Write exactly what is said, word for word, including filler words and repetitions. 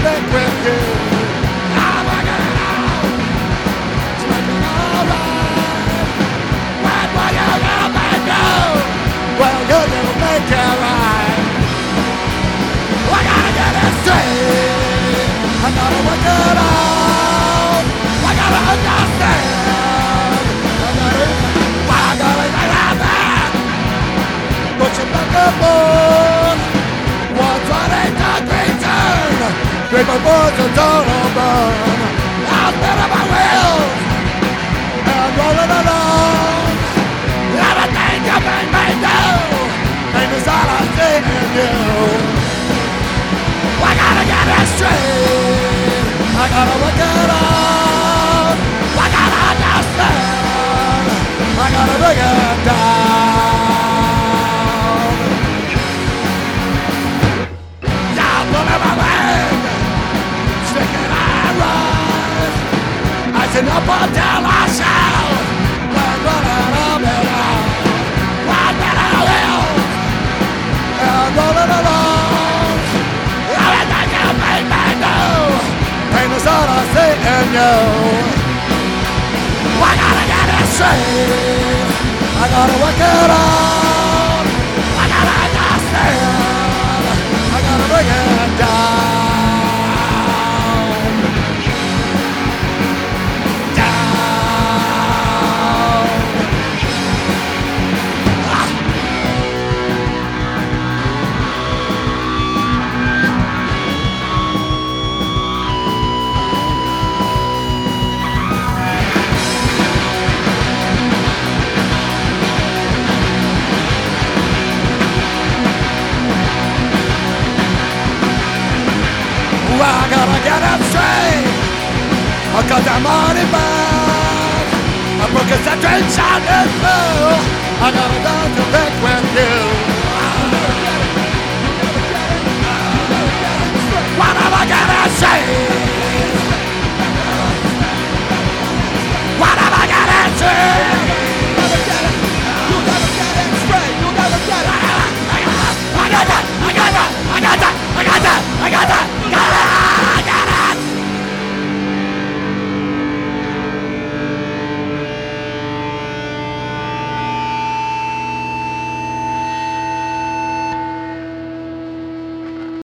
back with you. I'm working it out, it's making alright. When will you gonna make it? Well, you're gonna make it right. I gotta get it straight, I gotta work it out, I gotta understand, I gotta, I gotta get it back. Put your back and forth, one twenty degree turn, great my boards are total burn. I'll spin up my wheels, and rolling along. Everything you made me do, ain't this all I see in you. I gotta get it straight, I gotta work it out, I gotta understand, I gotta bring it down. Yeah, pulling my leg, sticking and rise, icing up until I shout, when running up and out, one minute I will, and rolling along. Pain is all I see in you. I gotta get it straight, I gotta work it out, I gotta understand, I gotta bring it down. I gotta get it straight, I got that money back, I broke a century shot in blue, I gotta go to back with you. What am I gonna say? What am I gonna say?